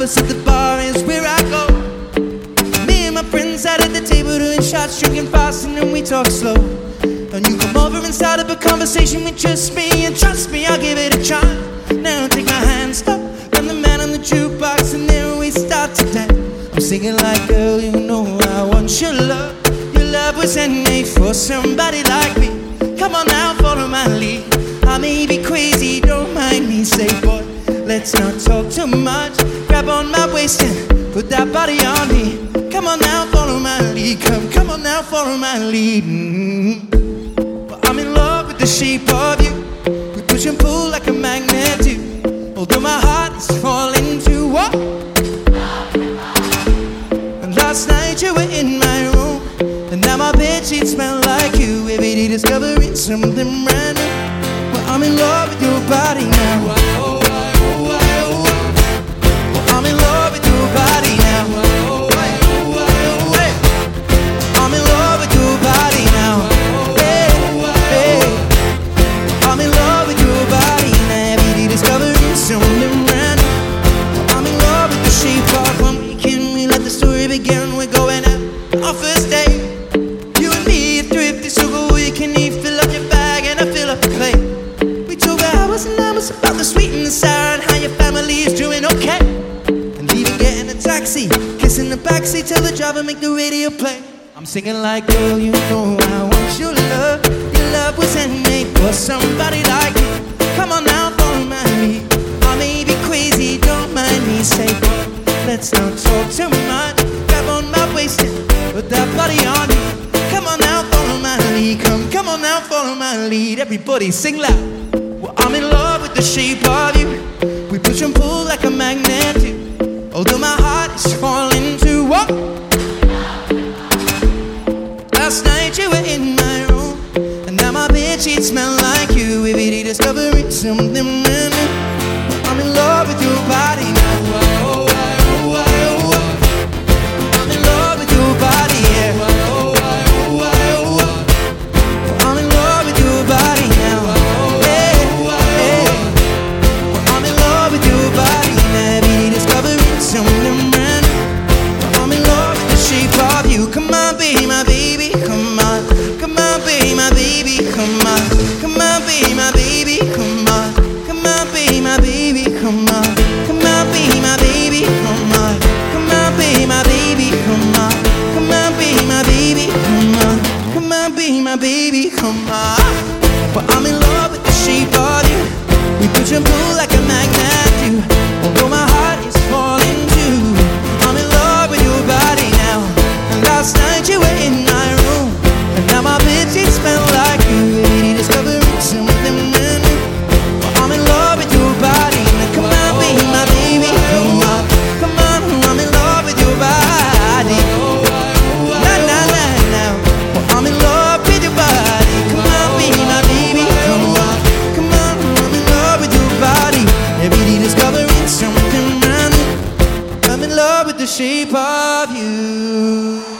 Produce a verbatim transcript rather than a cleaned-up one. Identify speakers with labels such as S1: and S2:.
S1: us at the bar is where I go. Me and my friends sat at the table doing shots, drinking fast, and then we talk slow. And you come over and start up a conversation with just me, and trust me, I'll give it a try. Now take my hand, stop, I'm the man on the jukebox, and then we start to dance. I'm singing like, girl, you know I want your love. Your love was handmade for somebody like me. Come on now, follow my lead. I may be crazy, don't mind me. Say, boy, let's not talk too much. Grab on my waist and put that body on me. Come on now, follow my lead. Come, come on now, follow my lead. Mm-hmm. Well, I'm in love with the shape of you. We push and pull like a magnet do. Although my heart is falling too. What? And last night you were in my room, and now my bedsheets smell like you. Every day discovering something brand new. Well, I'm in love with your body now. Oh, oh, oh, oh, oh. Well, I'm in love with your body now. Oh, oh, oh, oh, oh. I'm in love with your body now. Hey, hey. I'm in love with your body now. Every day discovering something brand new. Well, I'm in love with the shape of one weekend. We let the story begin. We're going out our first day. You and me are thrifty, so go we can eat. Fill up your bag and I fill up the plate. We talk for hours and hours about the sweet and the sour, and how your family is doing okay. And leaving, getting a taxi, kissing the backseat, tell the driver make the radio play. I'm singing like, girl, you know I want your love. Your love was handmade for somebody like me. Come on now, follow my lead. I may be crazy, don't mind me. Say, boy, let's not talk too much. Grab on my waist and put that body on me. Come on now, follow my lead. Come, come on now, follow my lead. Everybody sing loud. Well, I'm in love with the shape of you. We push and pull like a magnet do. Although my heart is falling too. What? Last night you were in my room, and now my bedsheets smell like you. Every day discovering something brand new. Well, I'm in love with your body now. Oh, oh, oh, oh, oh. I'm in love with your body, yeah. Oh, oh, oh, oh, oh. I'm in love with your body now. Hey, hey. Well, I'm in love with your body now. Every day discovering something brand new. Well, I'm in love with the shape of you. Come on, be my baby. Come on, come on, be my baby. Come on, come on, be my baby. Come on, come on, be my baby. Come on, come on, be my baby. Come on, come on, be my baby. Come on, come on, be my baby. Come on, come on, be my baby. Come on. But I'm in love with the shape of you. We push and pull like a magnet do. Although my heart is falling too. I'm in love with your body now. And last night you were in my room, and now my bedsheets smell like you. Every day discovering something brand new. Well, I'm in love with your body. Now come on, be my baby. Come on, come on, I'm in love with your body. Na na na na. Well, I'm in love with your body. Come on, be my baby. Come on, come on, I'm in love with your body. Every day discovering something brand new. I'm in love with the shape of you.